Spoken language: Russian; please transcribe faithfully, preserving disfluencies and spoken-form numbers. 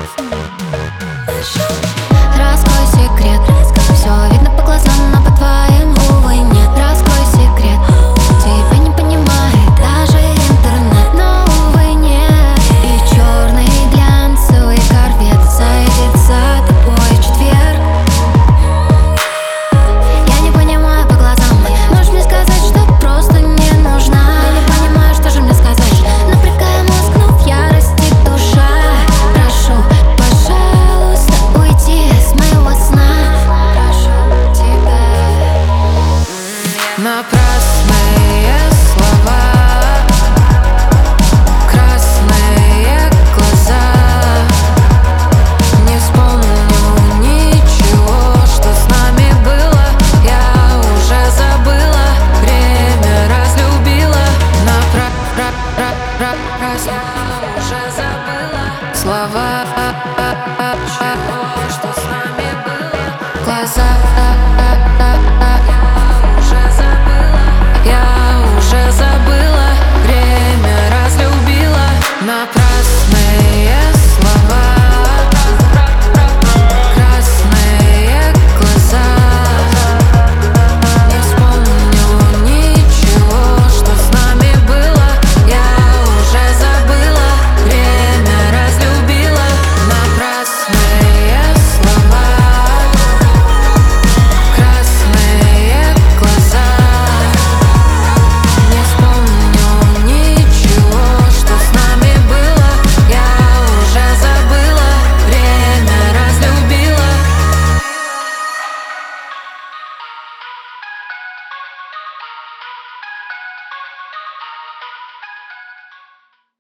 Раскрой секрет, все видно по глазам, но по твоим, увы, нет. Раскрой секрет, тебя не понимает даже интернет, но, увы, нет. И черный глянцевый корвет заедет за тобой в четверг. Я не понимаю по глазам, можешь мне сказать, что просто не нужна. Я не понимаю, что же мне сказать, напрягая мозг, но в ярости душа. Прошу, пожалуйста, уйди с моего сна. Прошу тебя. Напрасные слова, красные глаза. Не вспомню ничего, что с нами было. Я уже забыла, время разлюбила. Напра-пра-пра-пра-пра, я уже забыла слова.